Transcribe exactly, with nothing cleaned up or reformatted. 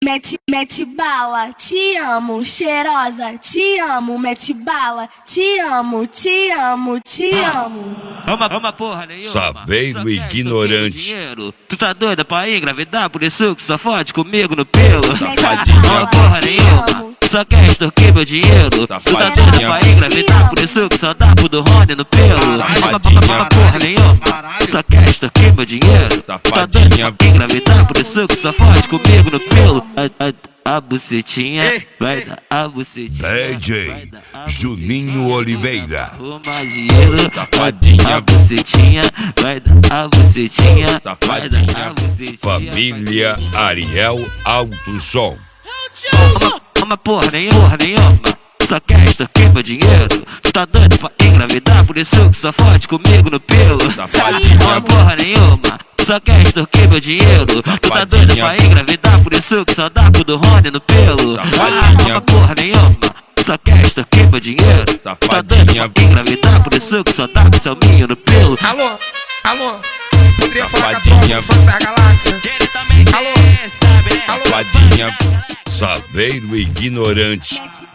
Mete, mete bala, te amo, cheirosa, te amo, mete bala, te amo, te amo, te amo. Uma, uma porra nenhuma. Saveiro ignorante. Tu tá doida pra engravidar, por isso que só fode comigo no pelo. Mete Uma porra nenhuma. Só quer extorquir meu dinheiro. Tu tá doida pra engravidar, por isso que só dá pro do Rony no pelo. Uma, uma, uma porra nenhuma. Só quer extorquir meu dinheiro. Tu tá doida pra engravidar, por isso que só fode comigo no pelo. A, a, a bucetinha vai dar a bucetinha. D J Juninho Oliveira. O dinheiro, a bucetinha vai dar a bucetinha. Vai dar a bucetinha. Família Ariel Alto Som. Uma, uma porra nenhuma, porra nenhuma. Só quer extorquir meu dinheiro. Tu tá doido pra engravidar, por isso que só fode comigo no pelo. Uma porra nenhuma. Só quer extorquir meu dinheiro. Tu tá doido pra engravidar, por isso que só dá pro do Rony no pelo. Uma porra nenhuma. Só quer extorquir meu dinheiro. Tu tá doido pra engravidar, por isso que só dá pro seu minho no pelo. Alô, alô, poderia falar com a tropa do funk da galáxia? Alô, alô, Saveiro ignorante.